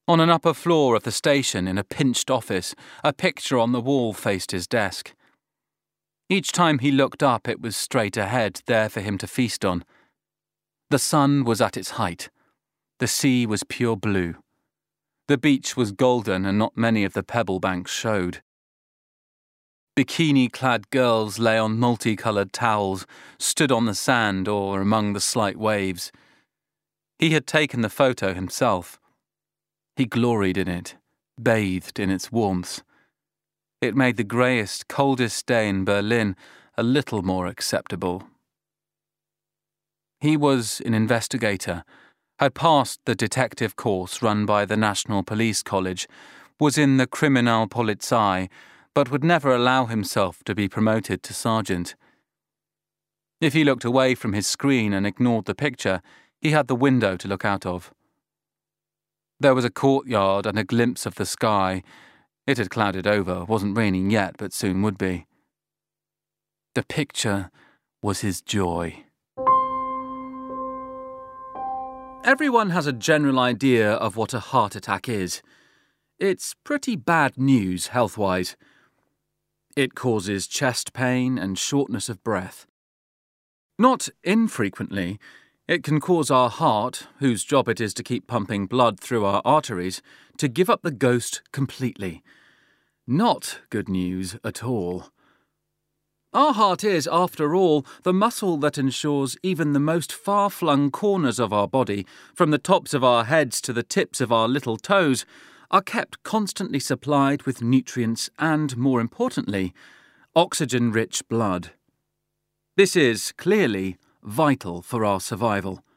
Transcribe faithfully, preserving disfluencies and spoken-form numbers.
On an upper floor of the station in a pinched office, a picture on the wall faced his desk. Each time he looked up, it was straight ahead, there for him to feast on. The sun was at its height. The sea was pure blue. The beach was golden and not many of the pebble banks showed. Bikini-clad girls lay on multicoloured towels, stood on the sand or among the slight waves. He had taken the photo himself. He gloried in it, bathed in its warmth. It made the greyest, coldest day in Berlin a little more acceptable. He was an investigator, had passed the detective course run by the National Police College, was in the Kriminalpolizei, but would never allow himself to be promoted to sergeant. If he looked away from his screen and ignored the picture, he had the window to look out of. There was a courtyard and a glimpse of the sky. It had clouded over, wasn't raining yet, but soon would be. The picture was his joy. Everyone has a general idea of what a heart attack is. It's pretty bad news health-wise. It causes chest pain and shortness of breath. Not infrequently, it can cause our heart, whose job it is to keep pumping blood through our arteries, to give up the ghost completely. Not good news at all. Our heart is, after all, the muscle that ensures even the most far-flung corners of our body, from the tops of our heads to the tips of our little toes, are kept constantly supplied with nutrients and, more importantly, oxygen-rich blood. This is, clearly, vital for our survival.